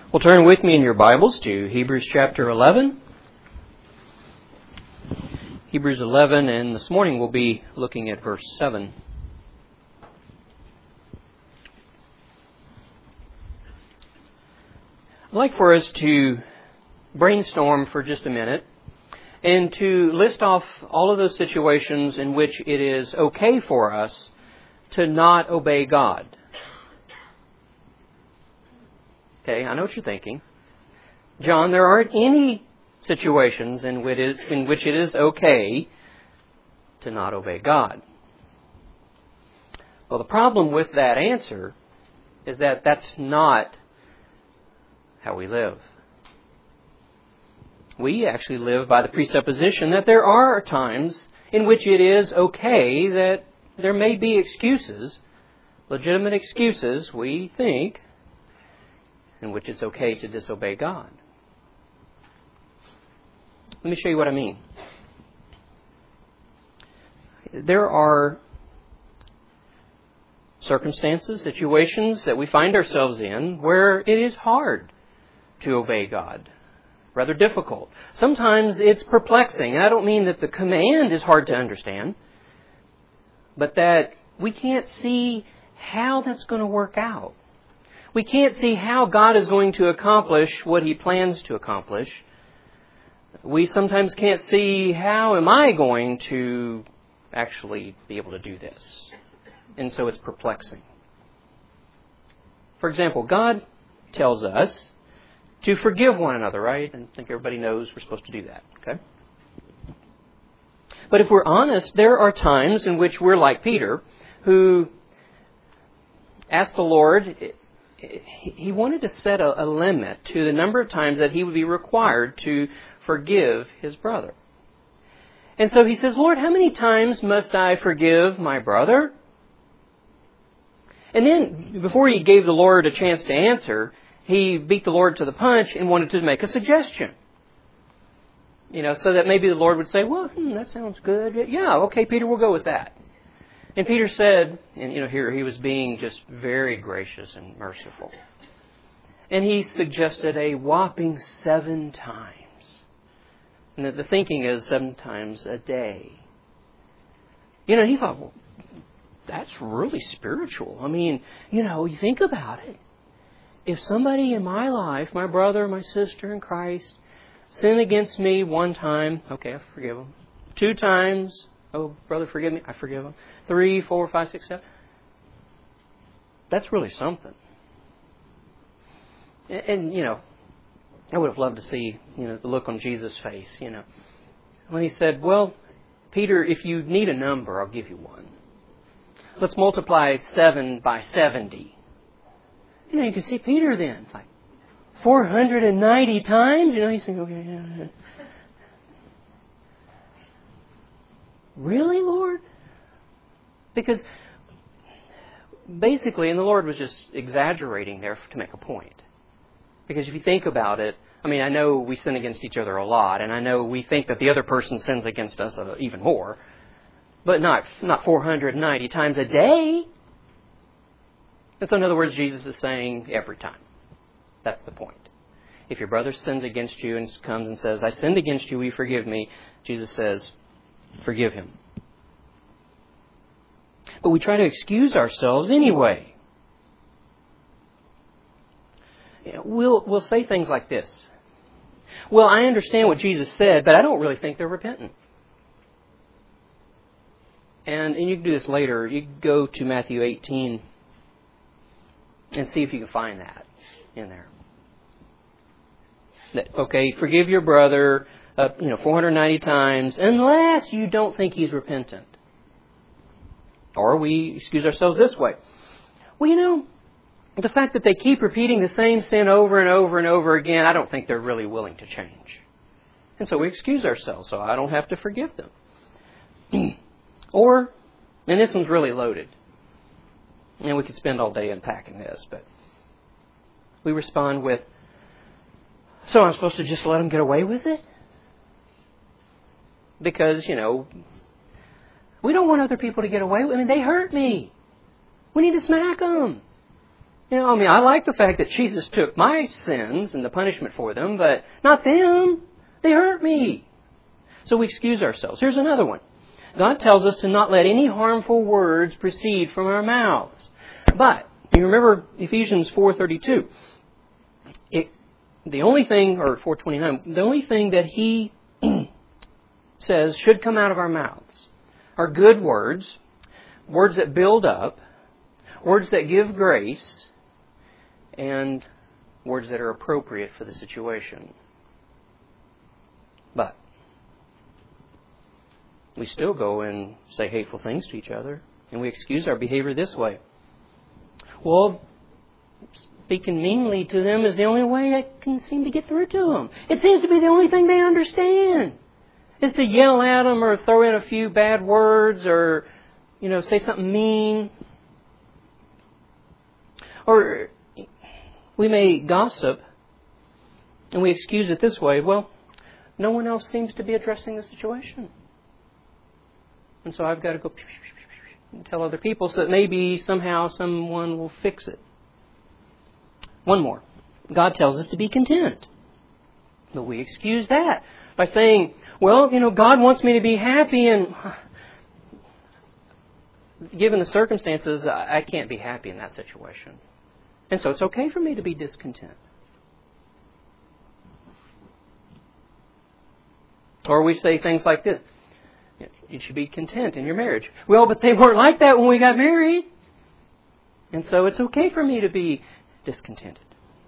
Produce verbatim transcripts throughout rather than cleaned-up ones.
Well, turn with me in your Bibles to Hebrews chapter eleven. Hebrews eleven, and this morning we'll be looking at verse seven. I'd like for us to brainstorm for just a minute and to list off all of those situations in which it is okay for us to not obey God. Okay, I know what you're thinking. John, there aren't any situations in which it, in which it is okay to not obey God. Well, the problem with that answer is that that's not how we live. We actually live by the presupposition that there are times in which it is okay that there may be excuses, legitimate excuses, we think, in which it's okay to disobey God. Let me show you what I mean. There are circumstances, situations that we find ourselves in where it is hard to obey God. Rather difficult. Sometimes it's perplexing. I don't mean that the command is hard to understand, but that we can't see how that's going to work out. We can't see how God is going to accomplish what He plans to accomplish. We sometimes can't see how am I going to actually be able to do this. And so it's perplexing. For example, God tells us to forgive one another, right? And I think everybody knows we're supposed to do that, okay? But if we're honest, there are times in which we're like Peter, who asked the Lord, he wanted to set a, a limit to the number of times that he would be required to forgive his brother. And so he says, Lord, how many times must I forgive my brother? And then, before he gave the Lord a chance to answer, he beat the Lord to the punch and wanted to make a suggestion. You know, so that maybe the Lord would say, well, hmm, that sounds good. Yeah, okay, Peter, we'll go with that. And Peter said, and you know, here he was being just very gracious and merciful. And he suggested a whopping seven times. And the thinking is seven times a day. You know, he thought, well, that's really spiritual. I mean, you know, you think about it. If somebody in my life, my brother, my sister in Christ, sin against me one time, okay, I forgive them. Two times, oh, brother, forgive me, I forgive them. Three, four, five, six, seven. That's really something. And, and, you know, I would have loved to see, you know, the look on Jesus' face, you know. When he said, well, Peter, if you need a number, I'll give you one. Let's multiply seven by seventy. You know, you can see Peter then, like four hundred ninety times. You know, he's saying, okay, yeah, yeah. Really, Lord? Because basically, and the Lord was just exaggerating there to make a point. Because if you think about it, I mean, I know we sin against each other a lot, and I know we think that the other person sins against us uh, even more, but not not four hundred ninety times a day. And so, in other words, Jesus is saying every time. That's the point. If your brother sins against you and comes and says, I sinned against you, will you forgive me? Jesus says, forgive him. But we try to excuse ourselves anyway. We'll, we'll say things like this. Well, I understand what Jesus said, but I don't really think they're repentant. And, and you can do this later. You can go to Matthew eighteen and see if you can find that in there. That, okay, forgive your brother, uh, you know, four hundred ninety times, unless you don't think he's repentant. Or we excuse ourselves this way. Well, you know, the fact that they keep repeating the same sin over and over and over again, I don't think they're really willing to change. And so we excuse ourselves, so I don't have to forgive them. Or, and this one's really loaded. And we could spend all day unpacking this, but we respond with, so I'm supposed to just let them get away with it? Because, you know, we don't want other people to get away with it. I mean, they hurt me. We need to smack them. You know, I mean, I like the fact that Jesus took my sins and the punishment for them, but not them. They hurt me. So we excuse ourselves. Here's another one. God tells us to not let any harmful words proceed from our mouths. But, you remember Ephesians four thirty-two. It, the only thing, or four twenty-nine, the only thing that He says should come out of our mouths are good words, words that build up, words that give grace, and words that are appropriate for the situation. But we still go and say hateful things to each other, and we excuse our behavior this way. Well, speaking meanly to them is the only way I can seem to get through to them. It seems to be the only thing they understand, is to yell at them or throw in a few bad words or, you know, say something mean. Or we may gossip, and we excuse it this way. Well, no one else seems to be addressing the situation. And so I've got to go and tell other people so that maybe somehow someone will fix it. One more. God tells us to be content. But we excuse that by saying, well, you know, God wants me to be happy, and given the circumstances, I can't be happy in that situation. And so it's okay for me to be discontent. Or we say things like this. You should be content in your marriage. Well, but they weren't like that when we got married. And so it's okay for me to be discontented.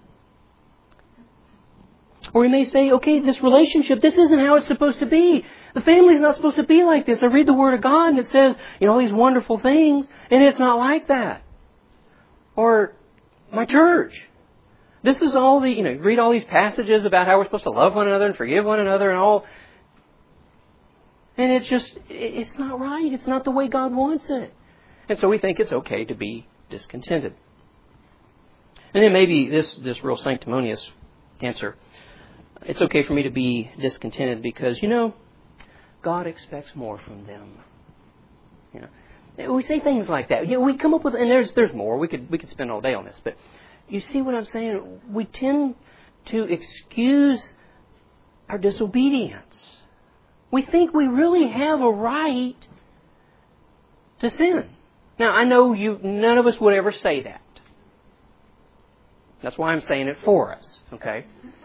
Or we may say, okay, this relationship, this isn't how it's supposed to be. The family's not supposed to be like this. I read the Word of God and it says, you know, all these wonderful things, and it's not like that. Or my church. This is all the, you know, read all these passages about how we're supposed to love one another and forgive one another and all. And it's just, it's not right. It's not the way God wants it. And so we think it's okay to be discontented. And then maybe this, this real sanctimonious answer. It's okay for me to be discontented because, you know, God expects more from them. You know, we say things like that. You know, we come up with, and there's there's more. We could we could spend all day on this, but you see what I'm saying? We tend to excuse our disobedience. We think we really have a right to sin. Now, I know you. None of us would ever say that. That's why I'm saying it for us. Okay.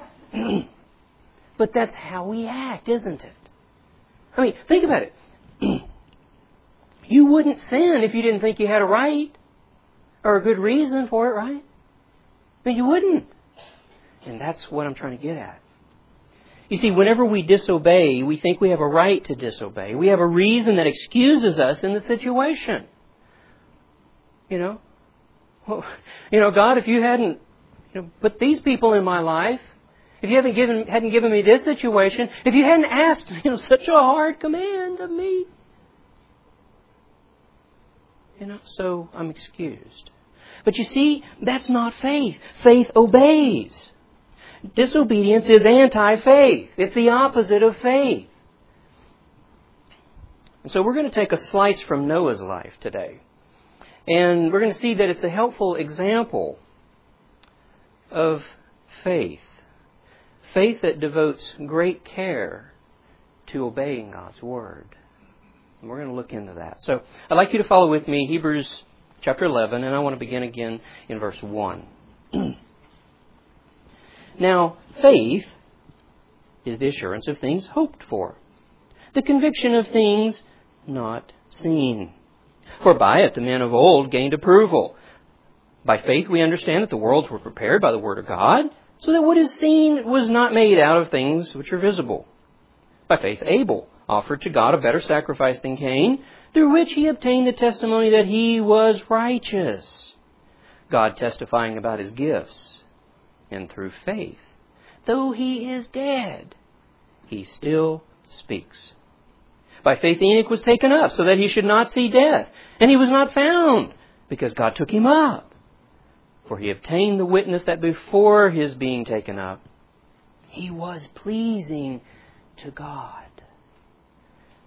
But that's how we act, isn't it? I mean, think about it. You wouldn't sin if you didn't think you had a right or a good reason for it, right? I mean, you wouldn't. And that's what I'm trying to get at. You see, whenever we disobey, we think we have a right to disobey. We have a reason that excuses us in the situation. You know? Well, you know, God, if you hadn't you know, put these people in my life, if you haven't given, hadn't given me this situation, if you hadn't asked, you know, such a hard command of me, you know, so I'm excused. But you see, that's not faith. Faith obeys. Disobedience is anti-faith. It's the opposite of faith. And so we're going to take a slice from Noah's life today. And we're going to see that it's a helpful example of faith. Faith that devotes great care to obeying God's Word. And we're going to look into that. So I'd like you to follow with me Hebrews chapter eleven, and I want to begin again in verse one. Now, faith is the assurance of things hoped for, the conviction of things not seen. For by it the men of old gained approval. By faith we understand that the worlds were prepared by the Word of God, so that what is seen was not made out of things which are visible. By faith Abel offered to God a better sacrifice than Cain, through which he obtained the testimony that he was righteous, God testifying about his gifts. And through faith, though he is dead, he still speaks. By faith Enoch was taken up, so that he should not see death. And he was not found, because God took him up. For he obtained the witness that before his being taken up, he was pleasing to God.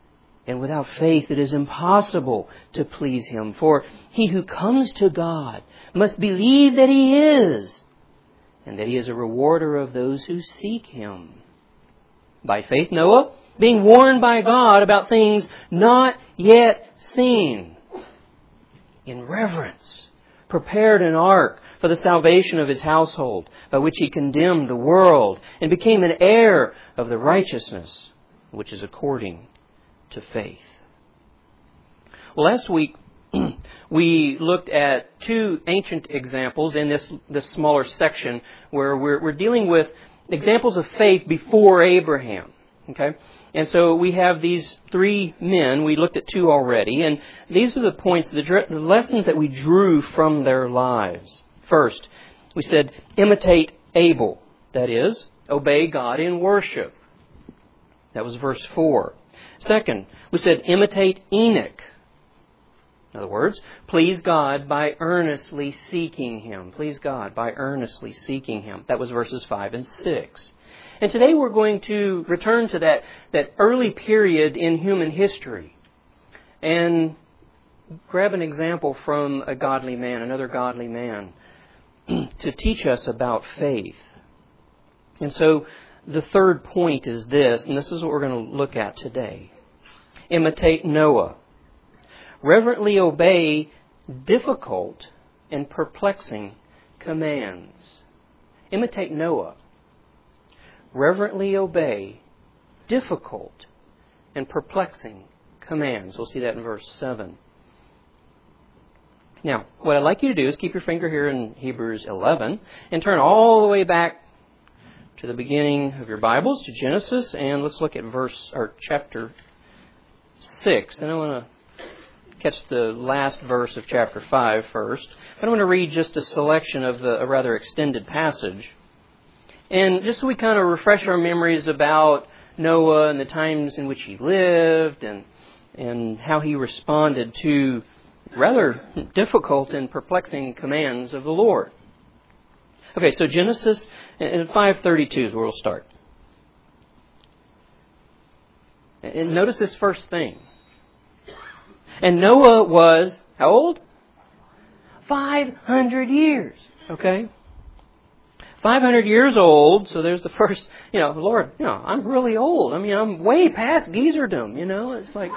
And without faith it is impossible to please Him. For he who comes to God must believe that He is, and that He is a rewarder of those who seek Him. By faith Noah, being warned by God about things not yet seen, in reverence, prepared an ark for the salvation of his household, by which he condemned the world and became an heir of the righteousness which is according to faith. Well, last week we looked at two ancient examples in this, this smaller section where we're, we're dealing with examples of faith before Abraham. Okay? And so we have these three men. We looked at two already. And these are the points, the, the lessons that we drew from their lives. First, we said, imitate Abel. That is, obey God in worship. That was verse four. Second, we said, imitate Enoch. In other words, please God by earnestly seeking Him. Please God by earnestly seeking Him. That was verses five and six. And today we're going to return to that, that early period in human history and grab an example from a godly man, another godly man, to teach us about faith. And so the third point is this, and this is what we're going to look at today. Imitate Noah. Reverently obey difficult and perplexing commands. Imitate Noah. Reverently obey difficult and perplexing commands. We'll see that in verse seven. Now, what I'd like you to do is keep your finger here in Hebrews eleven and turn all the way back to the beginning of your Bibles, to Genesis, and let's look at verse or chapter six. And I want to catch the last verse of chapter five first. But I'm going to read just a selection of the, a rather extended passage. And just so we kind of refresh our memories about Noah and the times in which he lived and and how he responded to rather difficult and perplexing commands of the Lord. Okay, so Genesis five thirty-two is where we'll start. And notice this first thing. And Noah was, how old? five hundred years. Okay? five hundred years old, so there's the first, you know, Lord, you know, I'm really old. I mean, I'm way past geezerdom, you know. It's like...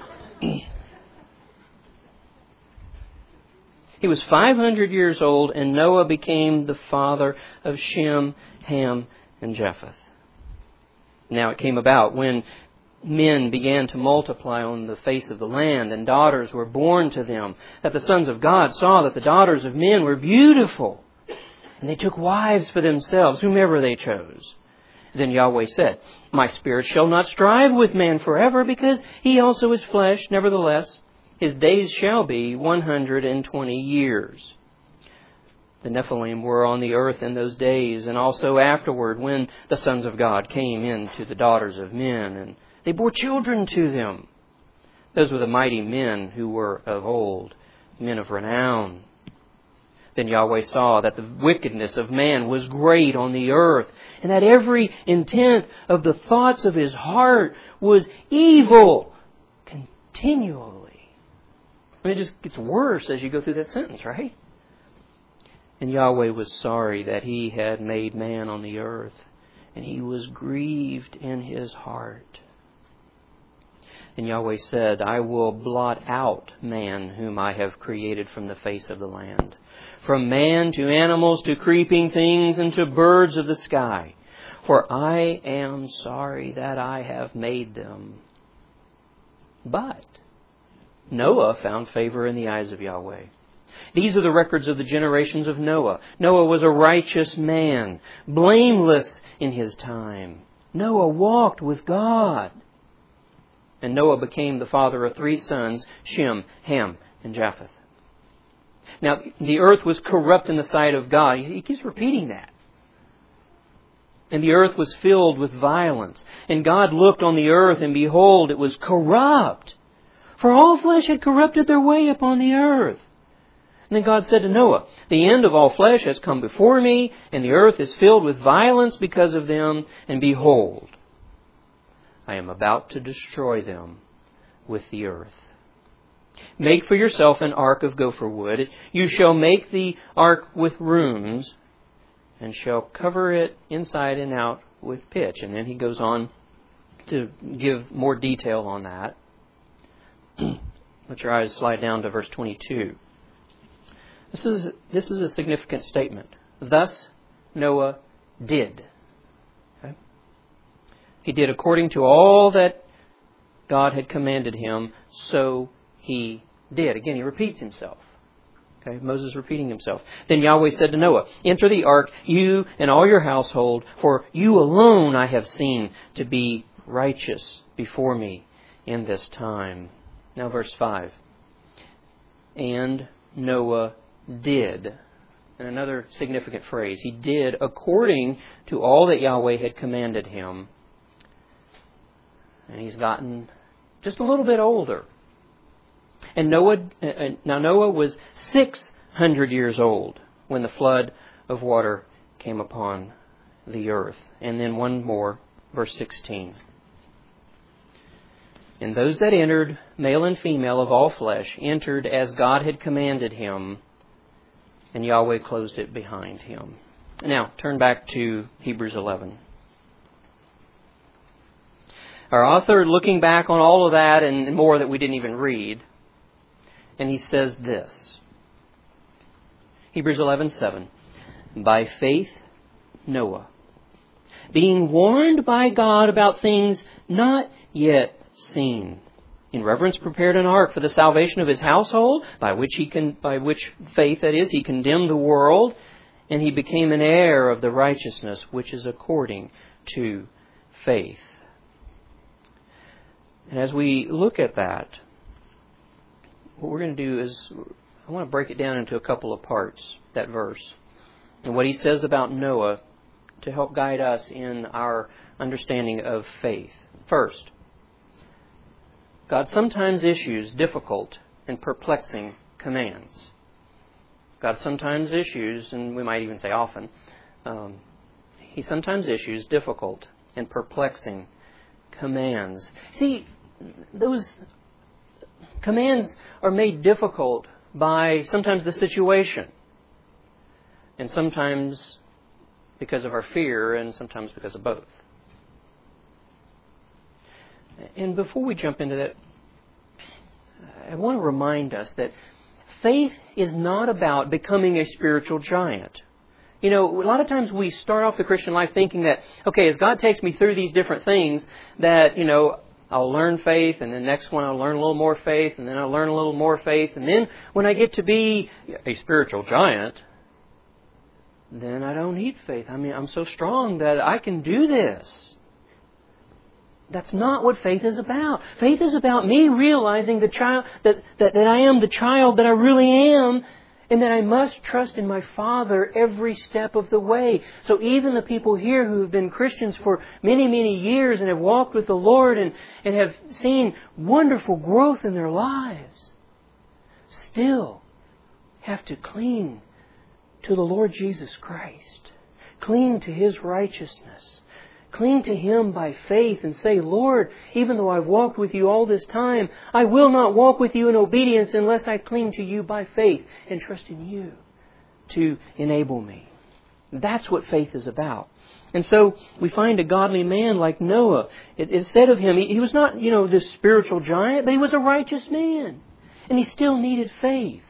He was five hundred years old, and Noah became the father of Shem, Ham, and Japheth. Now it came about when men began to multiply on the face of the land, and daughters were born to them, that the sons of God saw that the daughters of men were beautiful. And they took wives for themselves, whomever they chose. Then Yahweh said, My spirit shall not strive with man forever, because he also is flesh. Nevertheless, his days shall be one hundred and twenty years. The Nephilim were on the earth in those days, and also afterward, when the sons of God came in to the daughters of men, and they bore children to them. Those were the mighty men who were of old, men of renown. Then Yahweh saw that the wickedness of man was great on the earth, and that every intent of the thoughts of his heart was evil continually. I mean, it just gets worse as you go through that sentence, right? And Yahweh was sorry that He had made man on the earth, and He was grieved in His heart. And Yahweh said, I will blot out man whom I have created from the face of the land, from man to animals to creeping things and to birds of the sky. For I am sorry that I have made them. But Noah found favor in the eyes of Yahweh. These are the records of the generations of Noah. Noah was a righteous man, blameless in his time. Noah walked with God. And Noah became the father of three sons, Shem, Ham, and Japheth. Now, the earth was corrupt in the sight of God. He keeps repeating that. And the earth was filled with violence. And God looked on the earth, and behold, it was corrupt. For all flesh had corrupted their way upon the earth. And then God said to Noah, The end of all flesh has come before me, and the earth is filled with violence because of them. And behold, I am about to destroy them with the earth. Make for yourself an ark of gopher wood. You shall make the ark with rooms, and shall cover it inside and out with pitch. And then he goes on to give more detail on that. Let your eyes slide down to verse twenty-two. This is, this is a significant statement. Thus Noah did. Okay? He did according to all that God had commanded him, so he did. Again, he repeats himself. Okay, Moses repeating himself. Then Yahweh said to Noah, enter the ark, you and all your household, for you alone I have seen to be righteous before me in this time. Now verse five. And Noah did. And another significant phrase. He did according to all that Yahweh had commanded him. And he's gotten just a little bit older. And Noah, now Noah was six hundred years old when the flood of water came upon the earth. And then one more, verse sixteen. And those that entered, male and female of all flesh, entered as God had commanded him, and Yahweh closed it behind him. Now, turn back to Hebrews eleven. Our author, looking back on all of that and more that we didn't even read, and he says this. Hebrews eleven seven. By faith, Noah, being warned by God about things not yet seen, in reverence prepared an ark for the salvation of his household, by which he can, by which faith, that is, he condemned the world, and he became an heir of the righteousness which is according to faith. And as we look at that, what we're going to do is, I want to break it down into a couple of parts, that verse, and what he says about Noah to help guide us in our understanding of faith. First, God sometimes issues difficult and perplexing commands. God sometimes issues, and we might even say often, um, He sometimes issues difficult and perplexing commands. See, those commands are made difficult by sometimes the situation, and sometimes because of our fear, and sometimes because of both. And before we jump into that, I want to remind us that faith is not about becoming a spiritual giant. You know, a lot of times we start off the Christian life thinking that, okay, as God takes me through these different things, that, you know, I'll learn faith, and the next one I'll learn a little more faith, and then I'll learn a little more faith, and then when I get to be a spiritual giant, then I don't need faith. I mean, I'm so strong that I can do this. That's not what faith is about. Faith is about me realizing the child that, that, that I am the child that I really am, and that I must trust in my Father every step of the way. So even the people here who have been Christians for many, many years and have walked with the Lord and, and have seen wonderful growth in their lives, still have to cling to the Lord Jesus Christ. Cling to His righteousness. Cling to Him by faith and say, Lord, even though I've walked with You all this time, I will not walk with You in obedience unless I cling to You by faith and trust in You to enable me. That's what faith is about. And so we find a godly man like Noah. It is said of him, he, he was not, you know, this spiritual giant, but he was a righteous man. And he still needed faith.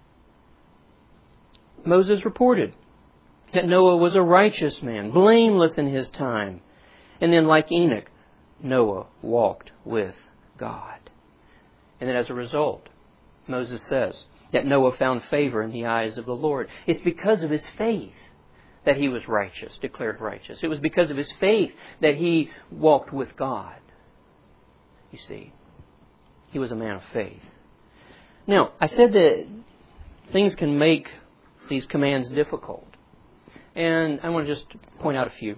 Moses reported that Noah was a righteous man, blameless in his time. And then, like Enoch, Noah walked with God. And then as a result, Moses says that Noah found favor in the eyes of the Lord. It's because of his faith that he was righteous, declared righteous. It was because of his faith that he walked with God. You see, he was a man of faith. Now, I said that things can make these commands difficult. And I want to just point out a few.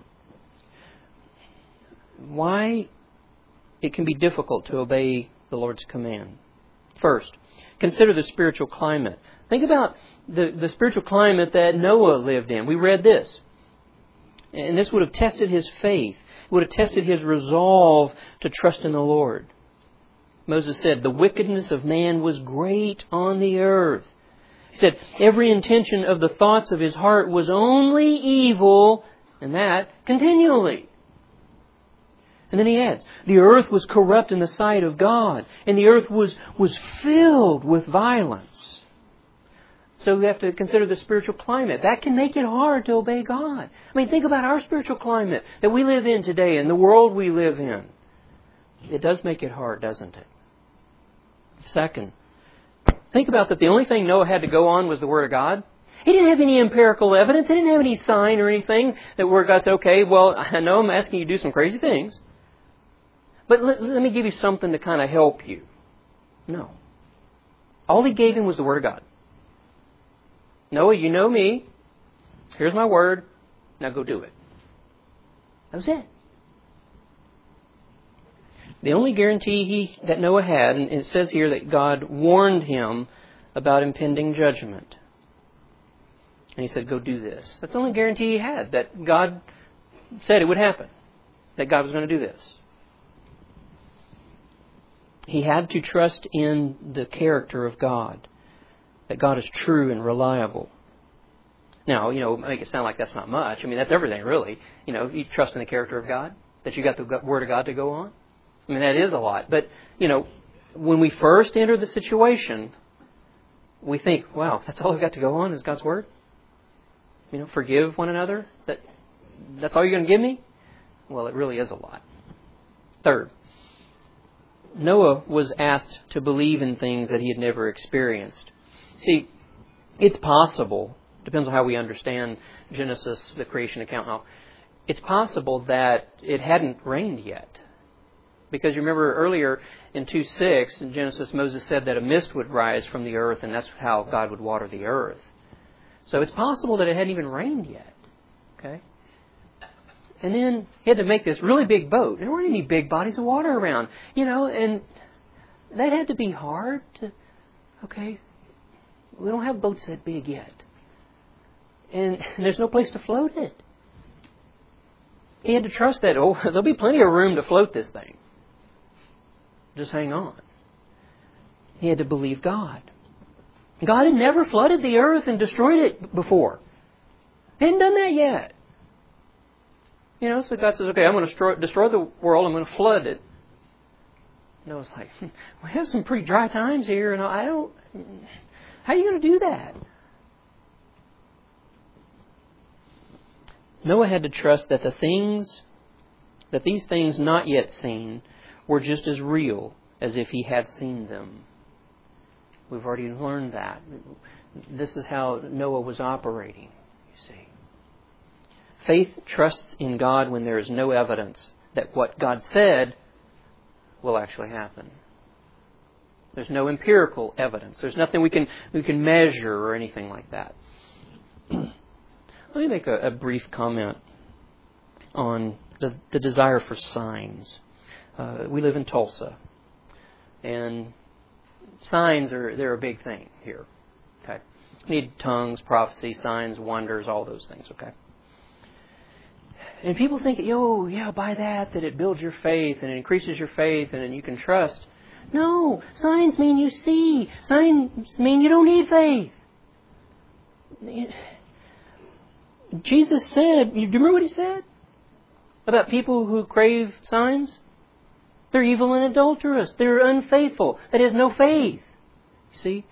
Why it can be difficult to obey the Lord's command. First, consider the spiritual climate. Think about the, the spiritual climate that Noah lived in. We read this. And this would have tested his faith. It would have tested his resolve to trust in the Lord. Moses said, the wickedness of man was great on the earth. He said, every intention of the thoughts of his heart was only evil, and that continually. And then he adds, the earth was corrupt in the sight of God, and the earth was, was filled with violence. So we have to consider the spiritual climate. That can make it hard to obey God. I mean, think about our spiritual climate that we live in today and the world we live in. It does make it hard, doesn't it? Second, think about that the only thing Noah had to go on was the Word of God. He didn't have any empirical evidence. He didn't have any sign or anything that where God said, okay, well, I know I'm asking you to do some crazy things, but let, let me give you something to kind of help you. No. All He gave him was the Word of God. Noah, you know me. Here's my Word. Now go do it. That was it. The only guarantee he, that Noah had, and it says here that God warned him about impending judgment. And He said, go do this. That's the only guarantee he had, that God said it would happen. That God was going to do this. He had to trust in the character of God. That God is true and reliable. Now, you know, make it sound like that's not much. I mean, that's everything, really. You know, you trust in the character of God. That you got the Word of God to go on. I mean, that is a lot. But, you know, when we first enter the situation, we think, wow, that's all I've got to go on is God's Word? You know, forgive one another? That That's all you're going to give me? Well, it really is a lot. Third, Noah was asked to believe in things that he had never experienced. See, it's possible, depends on how we understand Genesis, the creation account now, it's possible that it hadn't rained yet. Because you remember earlier in two six, in Genesis, Moses said that a mist would rise from the earth, and that's how God would water the earth. So it's possible that it hadn't even rained yet. Okay? And then he had to make this really big boat. There weren't any big bodies of water around. You know, and that had to be hard to, okay, we don't have boats that big yet. And there's no place to float it. He had to trust that, oh, there'll be plenty of room to float this thing. Just hang on. He had to believe God. God had never flooded the earth and destroyed it before. He hadn't done that yet. You know, so God says, okay, I'm going to destroy, destroy the world. I'm going to flood it. Noah's like, we have some pretty dry times here, and I don't... How are you going to do that? Noah had to trust that the things, that these things not yet seen were just as real as if he had seen them. We've already learned that. This is how Noah was operating, you see. Faith trusts in God when there is no evidence that what God said will actually happen. There's no empirical evidence. There's nothing we can we can measure or anything like that. Let me make a, a brief comment on the, the desire for signs. Uh, we live in Tulsa, and signs are they're a big thing here. Okay, you need tongues, prophecy, signs, wonders, all those things. Okay, and people think, yo, yeah, by that that it builds your faith and it increases your faith and then you can trust. No, signs mean you see. Signs mean you don't need faith. Jesus said, you remember what He said about people who crave signs? They're evil and adulterous. They're unfaithful. That is no faith. See?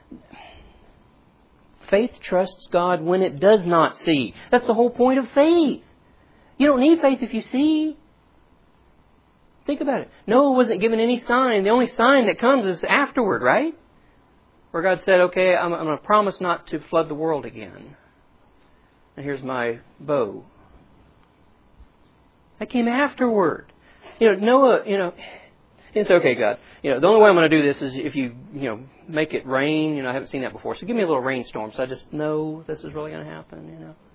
Faith trusts God when it does not see. That's the whole point of faith. You don't need faith if you see. Think about it. Noah wasn't given any sign. The only sign that comes is afterward, right? Where God said, okay, I'm, I'm going to promise not to flood the world again. And here's my bow. That came afterward. You know, Noah, you know, it's okay, God. You know, the only way I'm going to do this is if you, you know, make it rain. You know, I haven't seen that before. So give me a little rainstorm so I just know this is really going to happen, you know.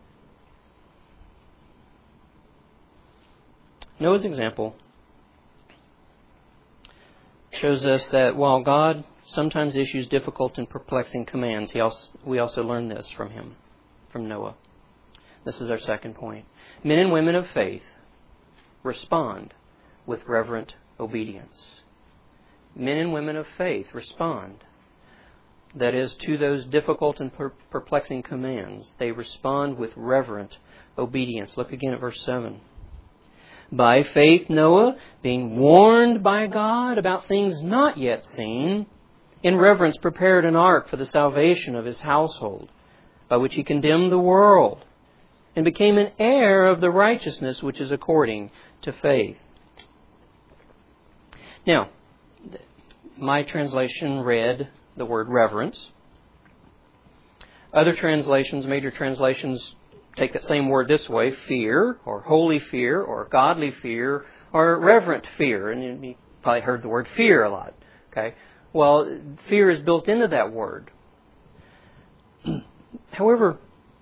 Noah's example shows us that while God sometimes issues difficult and perplexing commands, he also, we also learn this from him, from Noah. This is our second point. Men and women of faith respond with reverent obedience. men and women of faith respond. That is, to those difficult and per- perplexing commands, they respond with reverent obedience. Look again at verse seven. By faith Noah, being warned by God about things not yet seen, in reverence prepared an ark for the salvation of his household, by which he condemned the world, and became an heir of the righteousness which is according to faith. Now, my translation read the word reverence. Other translations, major translations, take that same word this way: fear, or holy fear, or godly fear, or reverent fear. And you probably heard the word fear a lot. Okay? Well, fear is built into that word. However,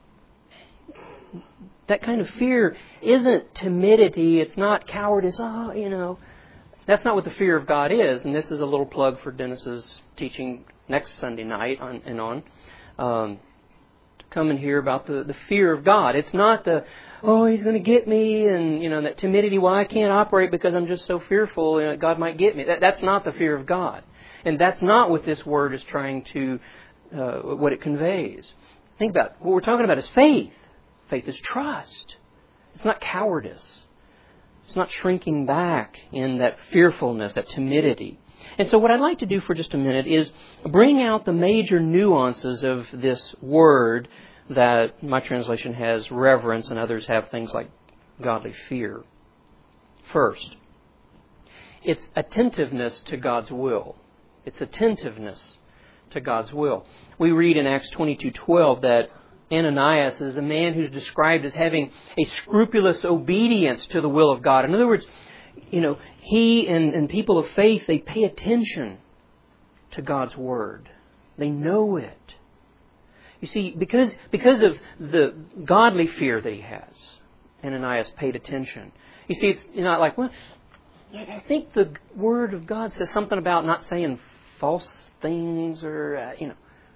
that kind of fear isn't timidity. It's not cowardice. Oh, you know. That's not what the fear of God is. And this is a little plug for Dennis's teaching next Sunday night on, and on. Um, to come and hear about the, the fear of God. It's not the, oh, He's going to get me, and, you know, that timidity, well, I can't operate because I'm just so fearful, you know, God might get me. That, that's not the fear of God. And that's not what this word is trying to, uh, what it conveys. Think about it. What we're talking about is faith. Faith is trust. It's not cowardice. It's not shrinking back in that fearfulness, that timidity. And so what I'd like to do for just a minute is bring out the major nuances of this word that my translation has reverence and others have things like godly fear. First, it's attentiveness to God's will. It's attentiveness to God's will. We read in Acts twenty-two twelve that Ananias is a man who's described as having a scrupulous obedience to the will of God. In other words, you know, he and, and people of faith, they pay attention to God's Word. They know it. You see, because, because of the godly fear that he has, Ananias paid attention. You see, it's not like, well, I think the Word of God says something about not saying false things or, uh, you know.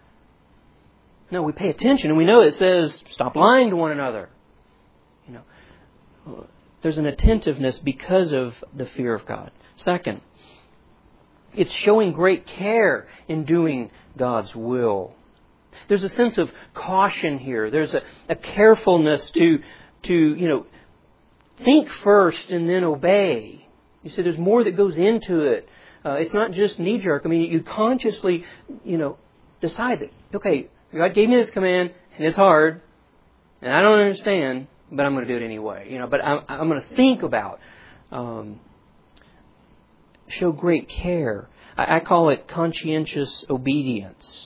No, we pay attention, and we know it says, stop lying to one another. You know, there's an attentiveness because of the fear of God. Second, it's showing great care in doing God's will. There's a sense of caution here. There's a, a carefulness to, to, you know, think first and then obey. You see, there's more that goes into it. Uh, it's not just knee-jerk. I mean, you consciously, you know, decide that, okay, God gave me this command, and it's hard, and I don't understand, but I'm going to do it anyway. You know, but I'm, I'm going to think about, um, show great care. I, I call it conscientious obedience.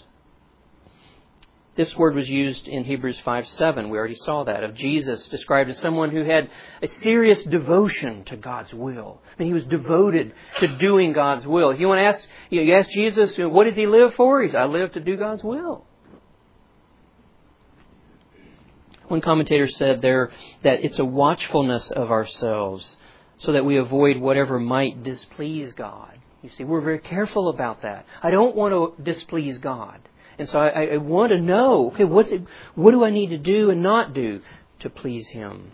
This word was used in Hebrews five seven. We already saw that, of Jesus described as someone who had a serious devotion to God's will. I mean, he was devoted to doing God's will. If you want to ask, you, know, you ask Jesus, you know, what does he live for? He said, I live to do God's will. One commentator said there that it's a watchfulness of ourselves so that we avoid whatever might displease God. You see, we're very careful about that. I don't want to displease God. And so I, I want to know, okay, what's it, what do I need to do and not do to please Him?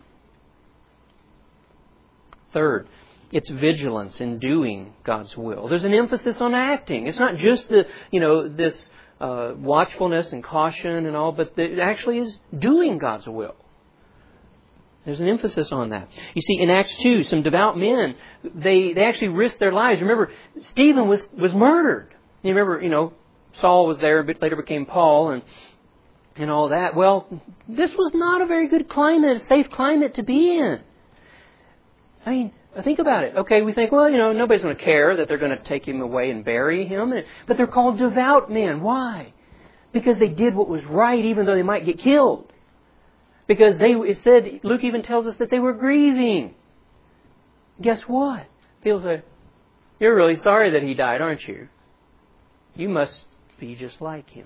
Third, it's vigilance in doing God's will. There's an emphasis on acting. It's not just the, you know, this uh, watchfulness and caution and all, but it actually is doing God's will. There's an emphasis on that. You see, in Acts two, some devout men, they, they actually risked their lives. Remember, Stephen was, was murdered. You remember, you know, Saul was there, but later became Paul and and all that. Well, this was not a very good climate, a safe climate to be in. I mean, think about it. Okay, we think, well, you know, nobody's going to care that they're going to take him away and bury him. But they're called devout men. Why? Because they did what was right, even though they might get killed. Because they, it said, Luke even tells us that they were grieving. Guess what? People say, you're really sorry that he died, aren't you? You must be just like him.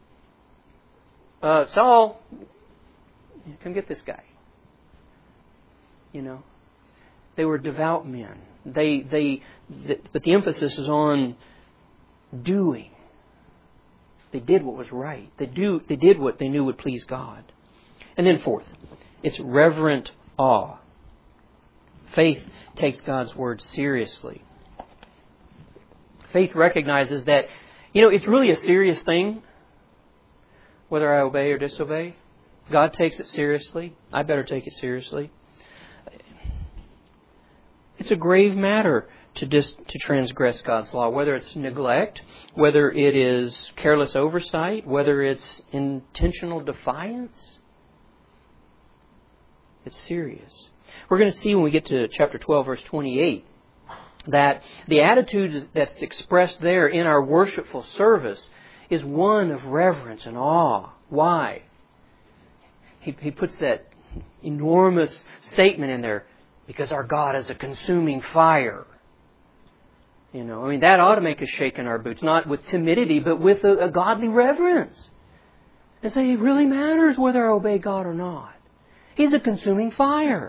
Uh, Saul, come get this guy. You know, they were devout men. They, they, th- but the emphasis is on doing. They did what was right. They do, they did what they knew would please God. And then fourth, it's reverent awe. Faith takes God's word seriously. Faith recognizes that, you know, it's really a serious thing, whether I obey or disobey. God takes it seriously. I better take it seriously. It's a grave matter to dis, to transgress God's law, whether it's neglect, whether it is careless oversight, whether it's intentional defiance. It's serious. We're going to see when we get to chapter twelve, verse twenty-eight, that the attitude that's expressed there in our worshipful service is one of reverence and awe. Why? He, he puts that enormous statement in there, because our God is a consuming fire. You know, I mean, that ought to make us shake in our boots, not with timidity, but with a, a godly reverence. And say, it really matters whether I obey God or not. He's a consuming fire.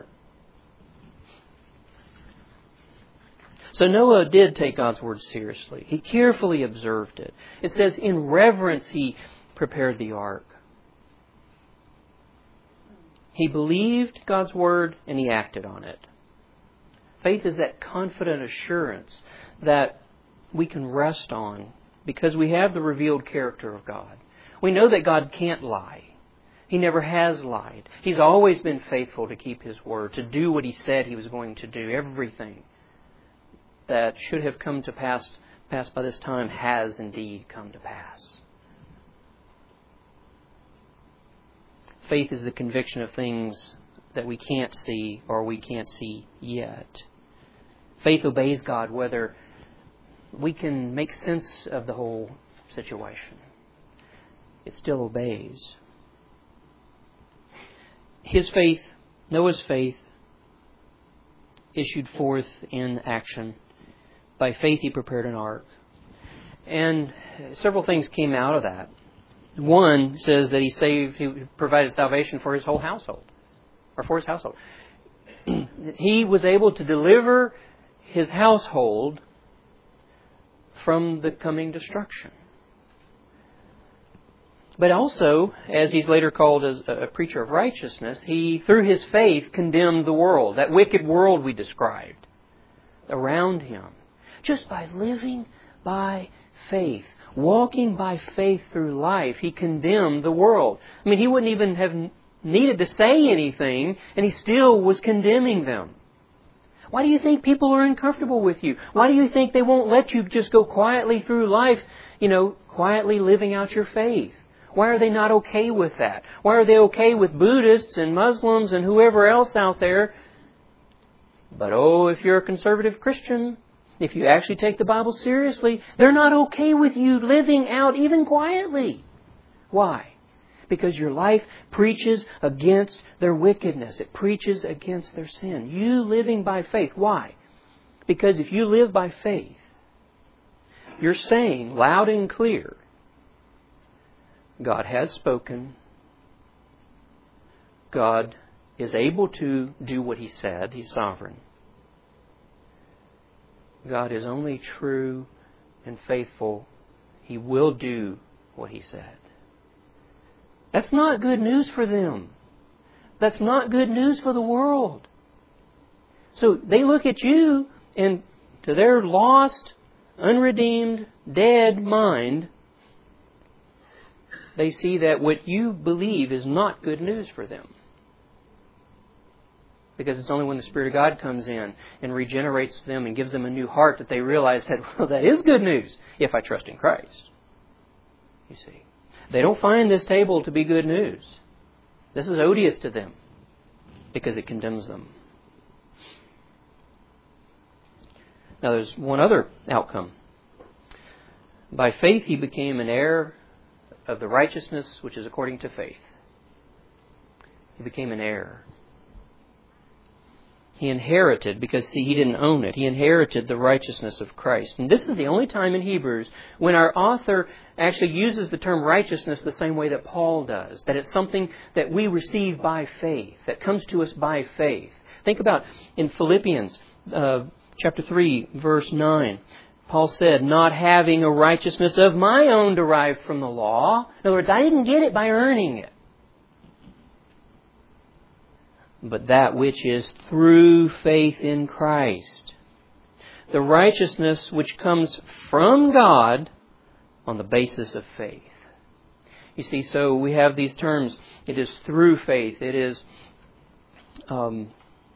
So Noah did take God's word seriously. He carefully observed it. It says, in reverence he prepared the ark. He believed God's word and he acted on it. Faith is that confident assurance that we can rest on because we have the revealed character of God. We know that God can't lie. He never has lied. He's always been faithful to keep His word, to do what He said He was going to do. Everything that should have come to pass, pass by this time has indeed come to pass. Faith is the conviction of things that we can't see or we can't see yet. Faith obeys God whether we can make sense of the whole situation. It still obeys. His faith, Noah's faith, issued forth in action. By faith he prepared an ark. And several things came out of that. One says that he saved, he provided salvation for his whole household, or for his household. He was able to deliver his household from the coming destruction. But also, as he's later called as a preacher of righteousness, he, through his faith, condemned the world, that wicked world we described around him, just by living by faith. Walking by faith through life, he condemned the world. I mean, he wouldn't even have needed to say anything, and he still was condemning them. Why do you think people are uncomfortable with you? Why do you think they won't let you just go quietly through life, you know, quietly living out your faith? Why are they not okay with that? Why are they okay with Buddhists and Muslims and whoever else out there? But oh, if you're a conservative Christian, if you actually take the Bible seriously, they're not okay with you living out even quietly. Why? Because your life preaches against their wickedness. It preaches against their sin. You living by faith. Why? Because if you live by faith, you're saying loud and clear, God has spoken. God is able to do what He said. He's sovereign. God is only true and faithful. He will do what He said. That's not good news for them. That's not good news for the world. So they look at you and to their lost, unredeemed, dead mind, they see that what you believe is not good news for them. Because it's only when the Spirit of God comes in and regenerates them and gives them a new heart that they realize that, well, that is good news if I trust in Christ. You see. They don't find this table to be good news. This is odious to them because it condemns them. Now there's one other outcome. By faith he became an heir of the righteousness which is according to faith. He became an heir. He inherited, because see, he didn't own it. He inherited the righteousness of Christ. And this is the only time in Hebrews when our author actually uses the term righteousness the same way that Paul does. That it's something that we receive by faith, that comes to us by faith. Think about in Philippians uh, chapter three, verse nine. Paul said, not having a righteousness of my own derived from the law. In other words, I didn't get it by earning it. But that which is through faith in Christ. the righteousness which comes from God on the basis of faith. You see, so we have these terms. It is through faith. It is um,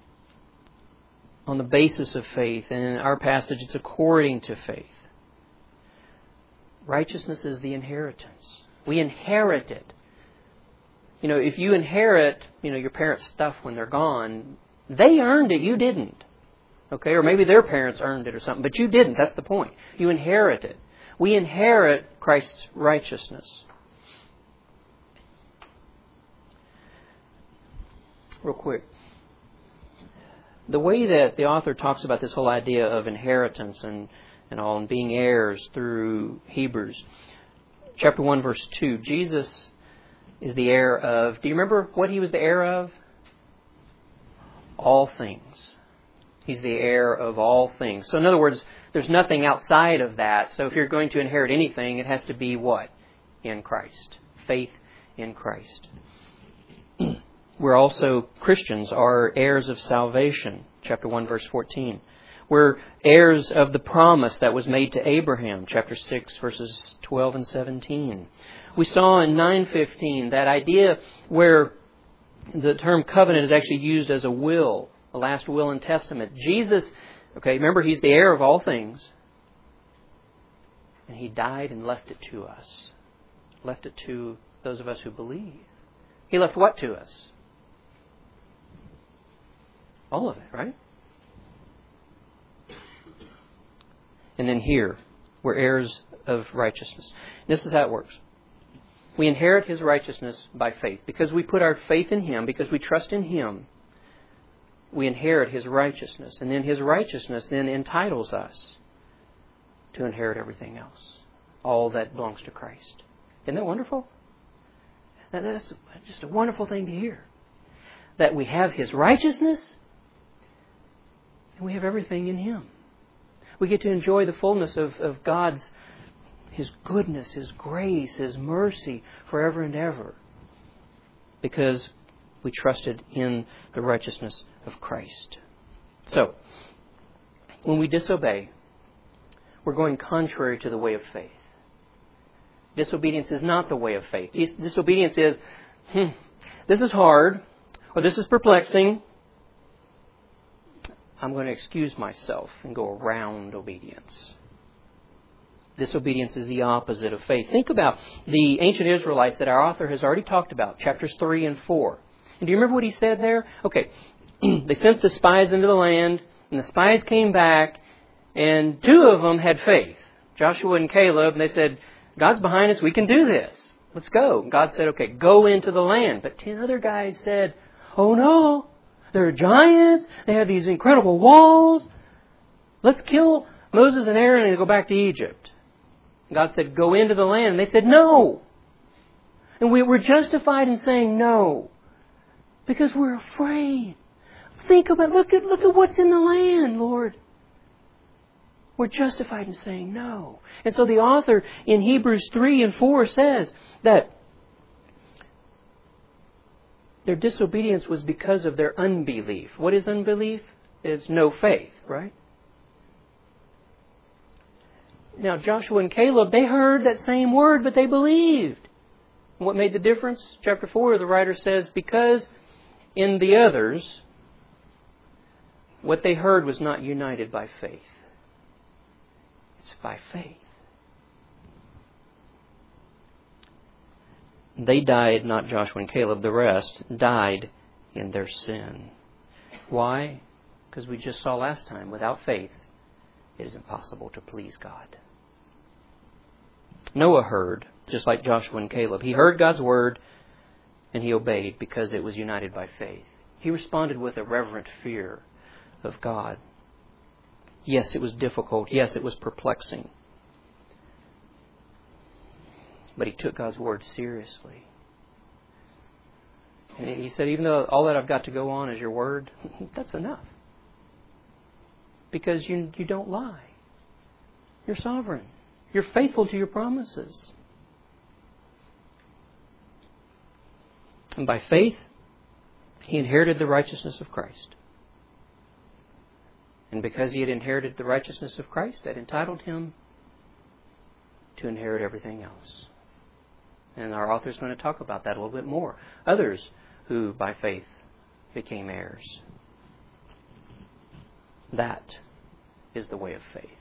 on the basis of faith. And in our passage, it's according to faith. Righteousness is the inheritance. We inherit it. You know, if you inherit, you know, your parents' stuff when they're gone, they earned it. You didn't. Okay? Or maybe their parents earned it or something. But you didn't. That's the point. You inherit it. We inherit Christ's righteousness. Real quick. The way that the author talks about this whole idea of inheritance and, and all, and being heirs through Hebrews. Chapter one, verse two. Jesus is the heir of... Do you remember what He was the heir of? All things. He's the heir of all things. So in other words, there's nothing outside of that. So if you're going to inherit anything, it has to be what? In Christ. Faith in Christ. We're also, Christians are heirs of salvation. Chapter one, verse fourteen. We're heirs of the promise that was made to Abraham. Chapter six, verses twelve and seventeen. We saw in nine fifteen that idea where the term covenant is actually used as a will, a last will and testament. Jesus, okay, remember He's the heir of all things. And He died and left it to us. Left it to those of us who believe. He left what to us? All of it, right? And then here, we're heirs of righteousness. This is how it works. We inherit His righteousness by faith. Because we put our faith in Him, because we trust in Him, we inherit His righteousness. And then His righteousness then entitles us to inherit everything else. All that belongs to Christ. Isn't that wonderful? That's just a wonderful thing to hear. That we have His righteousness and we have everything in Him. We get to enjoy the fullness of, of God's, His goodness, His grace, His mercy forever and ever. Because we trusted in the righteousness of Christ. So, when we disobey, we're going contrary to the way of faith. Disobedience is not the way of faith. Disobedience is, hmm, this is hard, or this is perplexing. I'm going to excuse myself and go around obedience. Disobedience is the opposite of faith. Think about the ancient Israelites that our author has already talked about, chapters three and four. And do you remember what he said there? Okay, they sent the spies into the land, and the spies came back, and two of them had faith, Joshua and Caleb, and they said, God's behind us, we can do this. Let's go. And God said, okay, go into the land. But ten other guys said, oh no, there are giants, they have these incredible walls. Let's kill Moses and Aaron and go back to Egypt. God said, go into the land. And they said, no. And we were justified in saying no. Because we're afraid. Think about, look at, look at what's in the land, Lord. We're justified in saying no. And so the author in Hebrews three and four says that their disobedience was because of their unbelief. What is unbelief? It's no faith, right? Now, Joshua and Caleb, they heard that same word, but they believed. And what made the difference? Chapter four, the writer says, because in the others, what they heard was not united by faith. It's by faith. They died, not Joshua and Caleb, the rest died in their sin. Why? Because we just saw last time, without faith, it is impossible to please God. Noah heard, just like Joshua and Caleb. He heard God's word and he obeyed because it was united by faith. He responded with a reverent fear of God. Yes, it was difficult. Yes, it was perplexing. But he took God's word seriously. And he said, even though all that I've got to go on is your word, that's enough. Because you, you don't lie. You're sovereign. You're faithful to your promises. And by faith, he inherited the righteousness of Christ. And because he had inherited the righteousness of Christ, that entitled him to inherit everything else. And our author is going to talk about that a little bit more. Others who, by faith, became heirs. That is the way of faith.